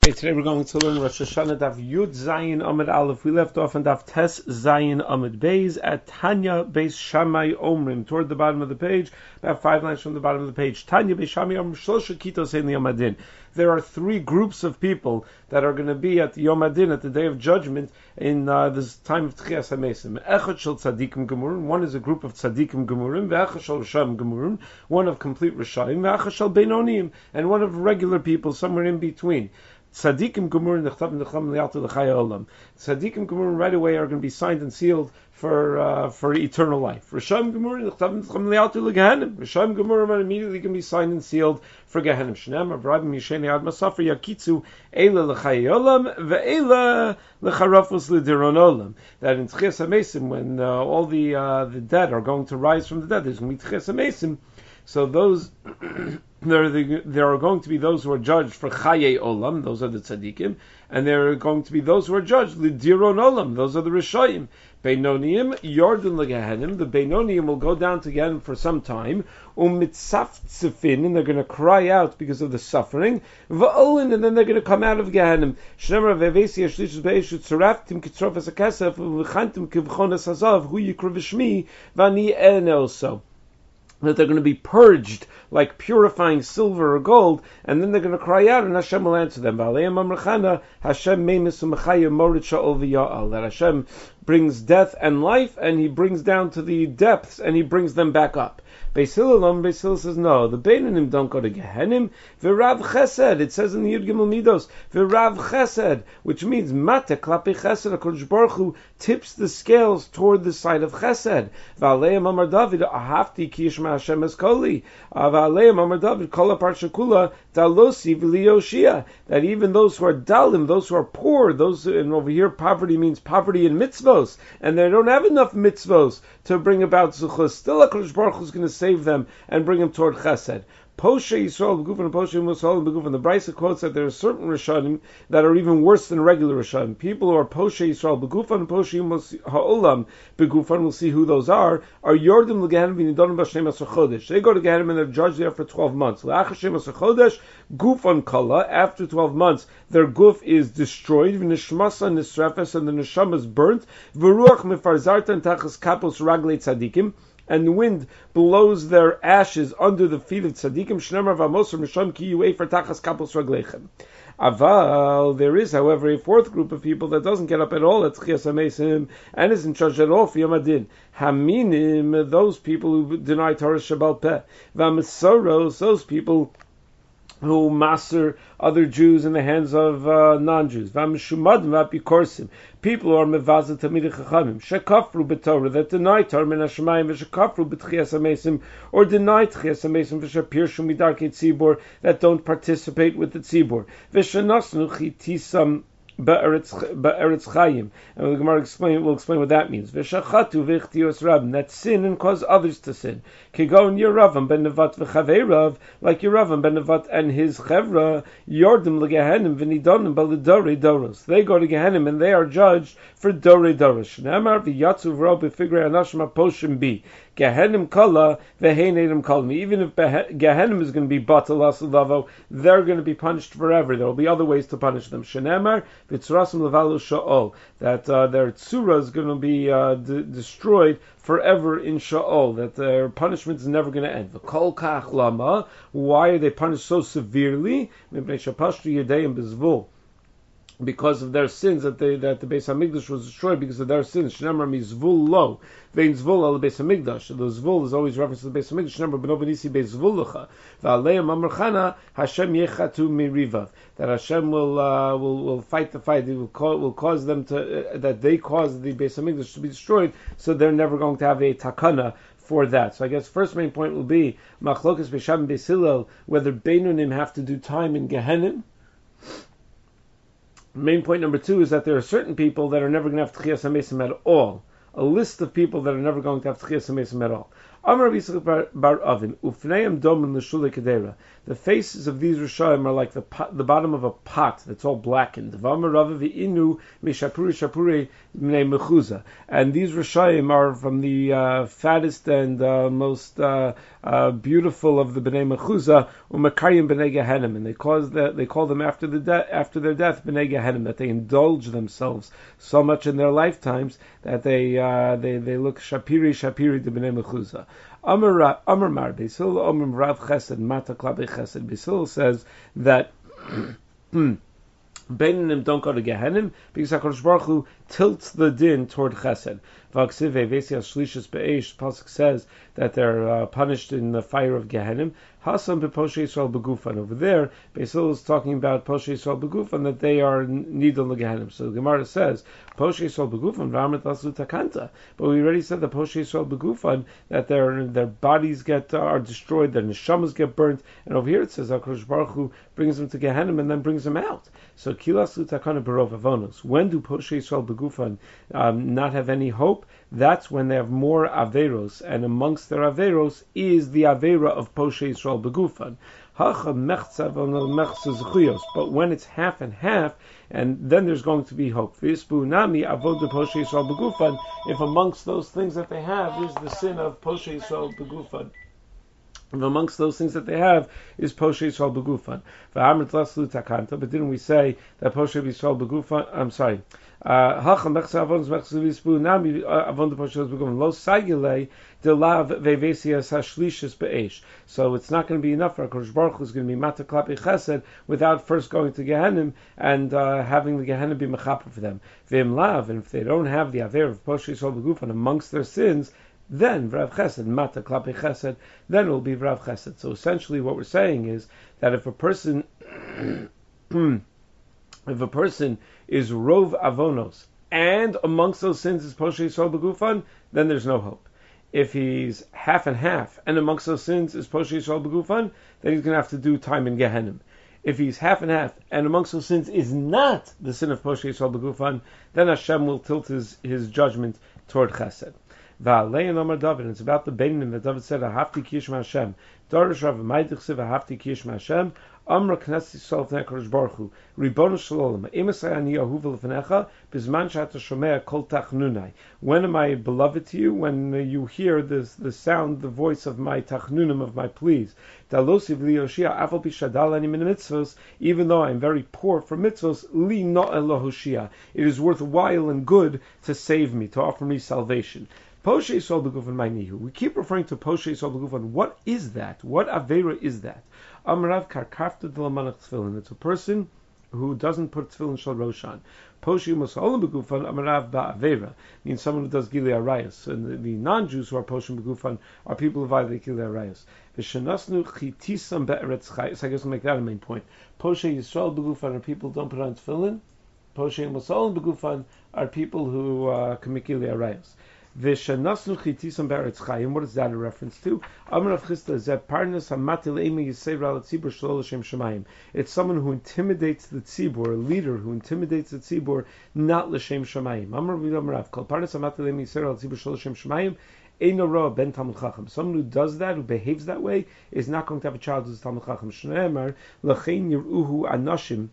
Okay, today we're going to learn Rosh Hashanah Daf Yud Zayin Amud Aleph. We left off on Daf Tes Zayin Amud Beis at Tanya Beis Shammai Omrim, toward the bottom of the page, about 5 lines from the bottom of the page. Tanya Beis Shammai Omrim Shlosha Kitos Ein Yom Hadin. There are three groups of people that are going to be at Yom Hadin, at the Day of Judgment, in this time of Tchias HaMesim. Echad Shel Tzadikim Gemurim, one is a group of Tzadikim Gemurim, Ve'echad Shel Rishayim Gemurim, one of complete Rishayim, Ve'echad Shel Beinonim, and one of regular people, somewhere in between. Tzadikim Gemurim Nechtav Necham Li'altu L'chaya Olam. Tzadikim Gemurim right away are going to be signed and sealed for eternal life. Rishayim Gemurim Nechtav Necham Li'altu L'Gehenim. Rishayim Gemurim are immediately going to be signed and sealed for Gehenim. Shneim Avraham Yisheni Ad Masafer Yakitzu Eila L'chaya Olam Ve'eila L'charafus L'diron Olam. That in Tchias HaMesim, when all the dead are going to rise from the dead, there's going to be Tchias HaMesim. So those, there are going to be those who are judged for Chaye Olam, those are the Tzadikim, and there are going to be those who are judged L'diron Olam, those are the Rishayim. Beinonim, Yordun L'Gehenim, the Beinonim will go down to Gehenim for some time, Mitzaftzefin, and they're going to cry out because of the suffering, Va'olin, and then they're going to come out of Gehenim. Shnemar Vevesi Yashlishus Be'eshu Tzaraftim Kitzrof As HaKesef, V'chantim Kivchon As Hazav, Hu Yikru V'shmi, V'ani Enoso. That they're going to be purged like purifying silver or gold, and then they're going to cry out, and Hashem will answer them. That Hashem brings death and life, and He brings down to the depths, and He brings them back up. Beis Hillel says no. The Beinonim don't go to Gehenim. V'Rav Chesed, it says in the Yud Gimel Midos, V'Rav Chesed, which means Mate Klapi Chesed. HaKadosh Baruch Hu tips the scales toward the side of Chesed. V'Aleim Amar David, Ahavti Ki Yishma Hashem Eskoli. V'Aleim Amar David, Kol HaParsha Kula Dalosi V'Liyoshia. That even those who are dalim, those who are poor, those, and over here poverty means poverty in mitzvos, and they don't have enough mitzvos to bring about zuchos. Still, HaKadosh Baruch Hu is going to save them and bring them toward Chesed. Poshe Yisrael B'Gufan and Poshe Yisrael B'Gufan. The Brisa quotes that there are certain Rishonim that are even worse than regular Rishonim. People who are Poshe Yisrael B'Gufan and Poshe Ha'olam B'Gufan, we'll see who those are Yordim L'Gehenim V'Nidonim B'Shnei Masar Chodesh. They go to Gehenim and they're judged there for 12 months. L'achar Shnei Masar Chodesh, Gufan Kala. After 12 months, their guf is destroyed. V'Nishmasa Nisrefes, and the neshama is burnt. V'Ruach Mefarzarta and Tachas Kapos Raglei Tzadikim. And the wind blows their ashes under the feet of tzaddikim. Shnemar v'amosar misham ki yuei for tachas kapos raglechem. Aval, there is, however, a fourth group of people that doesn't get up at all at Tchias HaMesim and isn't charged at all for Yom Hadin. Haminim, those people who deny Torah Shabbal Peh. V'amisoros, those people who master other Jews in the hands of non-Jews. V'amishumadim v'apikorsim, people who are mevazah tamidei chachamim, shekafru b'Torah, that deny Torah min hashemayim, v'shekafru b'tchias hamesim, or deny tchias hamesim, v'shepirshu midarkei tzibor, that don't participate with the tzibor, v'shenasnu chitisam Ba'eretz Chayim, and the Gemara will explain what that means. V'shachatu v'chtios rabim, that sin and cause others to sin. Kigon Yeravam ben Nevat v'chaveirav, like Yeravam ben Nevat and his chevra, Yordim l'Gehenim v'nidonim b'ledorei doros. They go to Gehenim and they are judged for dorei doros. Shneimar v'yatzu v'ro b'figrei anashim aposhim bi. Gehenim kala v'heinedim kalmi. Even if Gehenim is going to be batal asulavo, they're going to be punished forever. There will be other ways to punish them. Shneimar v'tzurasim levalu sha'ol, that their tzura is going to be destroyed forever in Sha'ol, that their punishment is never going to end. V'kol kach lama, why are they punished so severely? Because of their sins, that the Beis Hamikdash was destroyed because of their sins. Shnemar mi zvul lo, vein zvul al Beis Hamikdash. The zvul is always reference to the Beis Hamikdash. Shnemar b'no b'nisi beis zvul lecha, v'aleim amar chana Hashem yechatu mirivav. That Hashem will fight the fight. He will cause them to that they cause the Beis Hamikdash to be destroyed, so they're never going to have a takana for that. So I guess first main point will be machlokas Beis Shammai Beis Hillel, whether Beinonim have to do time in Gehenim. Main point number 2 is that there are certain people that are never going to have Tchias HaMesim at all. A list of people that are never going to have Tchias HaMesim at all. Amar Rabbi Yitzchak bar Avin, Ufneim domen l'shulei kedera. The faces of these Rishayim are like the bottom of a pot that's all blackened. V'amar Rava v'inu mishapuri shapuri b'nei mechuza. And these Rishayim are from the fattest and most beautiful of the b'nei mechuza, u'makarim b'nei Gehenim. And they call them after their death b'nei Gehenim, that they indulge themselves so much in their lifetimes that they look shapiri to b'nei mechuza. Amar Mar Beis Hillel Amar Rav Chesed Mata Klape Chesed. Beis Hillel says that Beinanim don't go to Gehenim because HaKadosh Baruch Hu tilts the din toward Chesed. V'aksive Vesias Shlishis Be'esh, Pasuk says that they're punished in the fire of Gehenim. Hasam bePoshe Yisrael Begufan. Over there, Beis Hillel is talking about Poshe Yisrael Begufan, that they are nidul Gehenim. So the Gemara says Poshe Yisrael Begufan V'amrit Lasu Takanta. But we already said that Poshe Yisrael Begufan, that their bodies are destroyed, their neshamas get burnt, and over here it says HaKadosh Baruch Hu brings them to Gehenim and then brings them out. So Kilasu Takana Barov Avonos. When do Poshe Yisrael Begufan not have any hope? That's when they have more averos, and amongst their averos is the avera of Poshe Yisrael Begufan. But when it's half and half, and then there's going to be hope. If amongst those things that they have is the sin of Poshe Yisrael Begufan, if amongst those things that they have is Poshe Yisrael Begufan. But didn't we say that Poshe Yisrael Begufan? I'm sorry. So it's not going to be enough for HaKadosh Baruch Hu is going to be Mata Klape Chesed without first going to Gehenim and having the Gehenim be mechaper for them. And if they don't have the Aver of Poshe Yisrael Begufan amongst their sins, then Vrav Chesed, Mata Klape Chesed, then it will be Vrav Chesed. So essentially what we're saying is that if a person is Rov Avonos, and amongst those sins is Poshe Yisrael Begufan, then there's no hope. If he's half and half, and amongst those sins is Poshe Yisrael Begufan, then he's going to have to do time in Gehenim. If he's half and half, and amongst those sins is not the sin of Poshe Yisrael Begufan, then Hashem will tilt his judgment toward Chesed. Va'alein Amar David, and it's about the Beinim that David said, Ahavti ki Yishma Hashem. Dorish Rav Maidich Siv Ahavti ki Yishma Hashem. Amra Knesset Yisrael V'nei HaKadosh Baruch Hu. Ribono Shalom. Imesai ani ahuva l'fnecha. Bizman she'ata shomea kol tachnunai. When am I beloved to you? When you hear the sound, the voice of my tachnunim, of my pleas. Dalosiv li Yoshia afal pi shadal ani min mitzvos. Even though I am very poor for mitzvos, li no'el lohoshia. It is worthwhile and good to save me, to offer me salvation. Poshe Yisrael Begufan Ma'inihu. We keep referring to Poshe Yisrael Begufan. What is that? What Avera is that? Amarav Karkafta Delamanach Tefillin. It's a person who doesn't put Tefillin Shal Roshan. Poshe Yisrael Begufan Amarav Ba'avera means someone who does Gilei Arayos. And the non-Jews who are Poshe Begufan are people who violate Gilei Arayos. V'shenasnu Chitisam Be'eretz Chai. So I guess we'll make that a main point. Poshe Yisrael Begufan are people who don't put on Tefillin. Poshe Yisrael Begufan are people who commit Gilei Arayos. V'shenasnu chitisam be'eretz chayim. What is that a reference to? Amar Rav Chisda zeh parnas hamatil emi yisera al tzibur shelo l'shem shemayim. It's someone who intimidates the tzibur, a leader who intimidates the tzibur, not l'shem shemayim. Amar Rav kol parnas hamatil emi yisera al tzibur shelo l'shem shemayim. Eino roa ben Talmud Chacham. Someone who does that, who behaves that way, is not going to have a child who's Talmud Chacham. Shneimar l'chein yir'uhu anashim.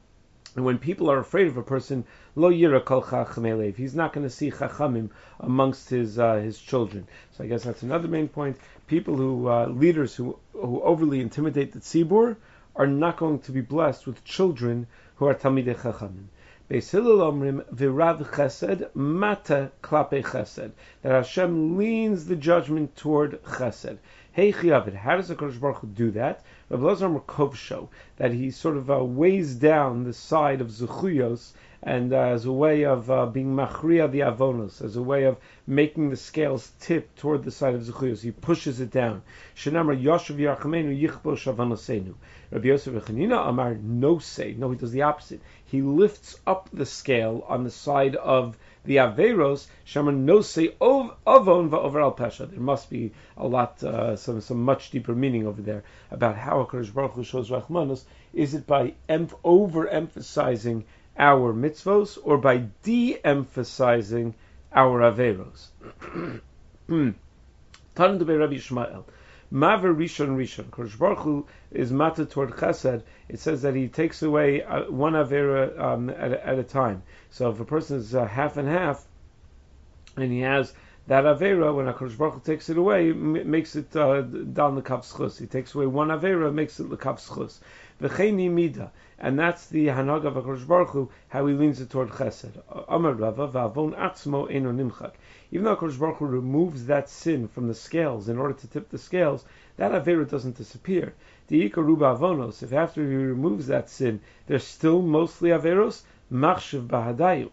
And when people are afraid of a person, lo yira kol chacham elev, he's not going to see chachamim amongst his children. So I guess that's another main point. People leaders who overly intimidate the tzibur are not going to be blessed with children who are talmidei chachamim. Beis Hillel omrim v'rav chesed mata klape chesed, that Hashem leans the judgment toward chesed. Hey Chiyavid, how does the HaKadosh Baruch Hu do that? Rav Elazar Merkov show that he sort of weighs down the side of Zechuyos, and as a way of being machriya the avonos, as a way of making the scales tip toward the side of Zechuyos, he pushes it down. Shenamar Yoshev Yarchamenu Yichbo Shavanosenu. Rabbi Yosef Echanina Amar no say. No, he does the opposite. He lifts up the scale on the side of the Averos, Shamar no say Avon va'over al Pesha. There must be a lot, some much deeper meaning over there about how HaKadosh Baruch Hu shows Rachmanos. Is it by overemphasizing our mitzvos, or by de-emphasizing our Averos? Tan de Rabbi Ishmael. Maver Rishon Rishon. Kodesh Baruch Hu is matter toward Chesed. It says that he takes away one avera at a time. So if a person is half and half, and he has that avera, when HaKadosh Baruch Hu takes it away, makes it down the kav schus. He takes away one avera, makes it the kav schus. V'cheini mida, and that's the hanag of HaKadosh Baruch Hu, how he leans it toward Chesed. Amar Rava v'avon atzmo eno nimchak. Even though HaKadosh Baruch Hu removes that sin from the scales in order to tip the scales, that avera doesn't disappear. The ikaruba avonos, if after he removes that sin, there's still mostly averos, machshiv bahadayu.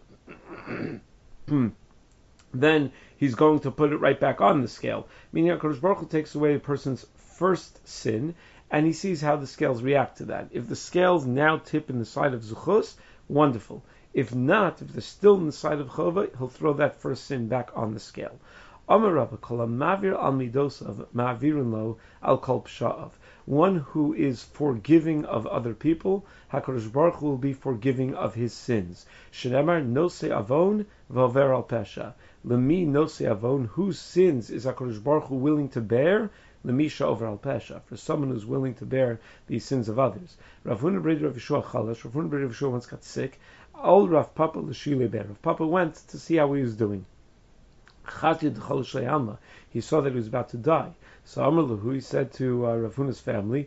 Then he's going to put it right back on the scale. Meaning HaKadosh Baruch Hu takes away a person's first sin, and he sees how the scales react to that. If the scales now tip in the side of Zuchos, wonderful. If not, if they're still in the side of Chova, he'll throw that first sin back on the scale. Amar Rabba kol ma'avir al midosav ma'avirin lo al kol psha'av. One who is forgiving of other people, HaKadosh Baruch Hu will be forgiving of his sins. Shenemar nosei avon v'over al pesha. Lemi nosei avon, whose sins is HaKadosh Baruch Hu willing to bear? Lemi sha'over al pesha, for someone who's willing to bear the sins of others. Rav Huna Breder Rav Yeshua Chalash, Rav Huna Breder Rav Yeshua once got sick. All Rav Papa l'shile ber. Rav Papa went to see how he was doing. He saw that he was about to die. So Amar Lahu, he said to Rav Huna's family,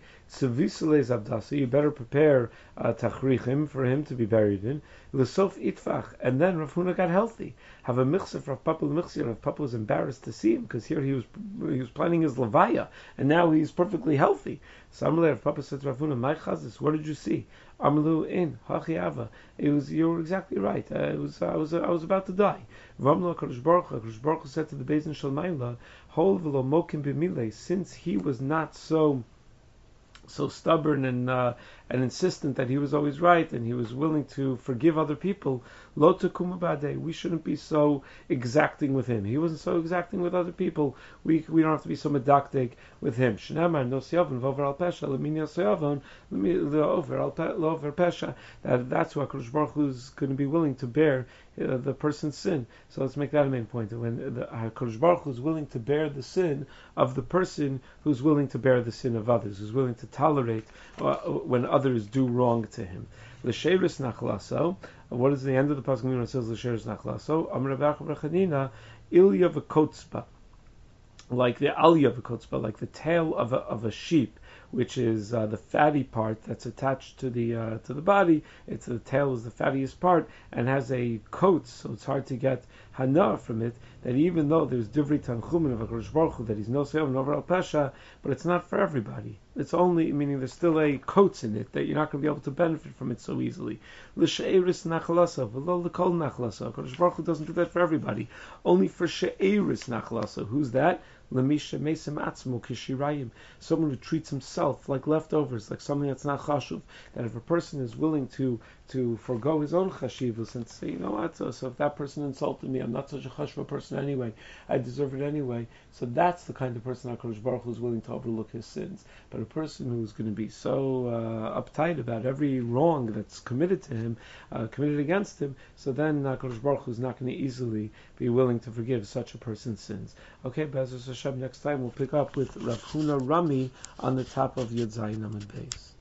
you better prepare tachrichim for him to be buried in. L'sof itfach, and then Rav Huna got healthy. Have a michsef Rav Papa l'michsir. Rav Papa was embarrassed to see him because here he was planning his levaya, and now he's perfectly healthy. So Amar Rav Papa said to Rav Huna, "My chazis, what did you see?" Amar Lahu, in hachiava. You were exactly right. I was about to die. V'amlo HaKadosh Baruch Hu said to the Beis Din Shel Maila, Hol v'lo mokim b'milei, since he was not so stubborn and insistent that he was always right, and he was willing to forgive other people, lo tekum b'adei, we shouldn't be so exacting with him. He wasn't so exacting with other people. We don't have to be so medactic with him. Shnamar no siyavon v'over al pesha l'min yasiyavon l'over pesha. That's who HaKadosh Baruch Hu is going to be willing to bear the person's sin. So let's make that a main point. When the HaKadosh Baruch Hu is willing to bear the sin of the person who's willing to bear the sin of others, who's willing to tolerate when others do wrong to him. L'sheirus nachlaso. What is the end of the pasuk when it says l'sheirus nachlaso? Amar Rav Bar Chanina, ilya v'kotzba, like the alya v'kotzba, like the tail of a sheep, which is the fatty part that's attached to the body. It's the tail is the fattiest part and has a coat, so it's hard to get hana from it. That even though there's divrei tanchumin of HaKadosh Baruch Hu that he's no se'ov and over al pesha, but it's not for everybody. It's only, meaning there's still a coats in it that you're not going to be able to benefit from it so easily. L'she'eris nachlasa v'lo l'kol nachlasa. HaKadosh Baruch Hu doesn't do that for everybody. Only for she'eris nachlasa. Who's that? L'misha mesim atzmo kishirayim. Someone who treats himself like leftovers, like something that's not chashuv. That if a person is willing to forgo his own chashivus and say, you know what, so if that person insulted me, I'm not such a chashuv person anyway, I deserve it anyway. So that's the kind of person HaKadosh Baruch Hu is willing to overlook his sins. But a person who's going to be so uptight about every wrong that's committed to him, committed against him, so then HaKadosh Baruch Hu is not going to easily be willing to forgive such a person's sins. Okay, Be'ezus Hashem, next time we'll pick up with Rav Huna Rami on the top of Yud Zayin Amud Beis.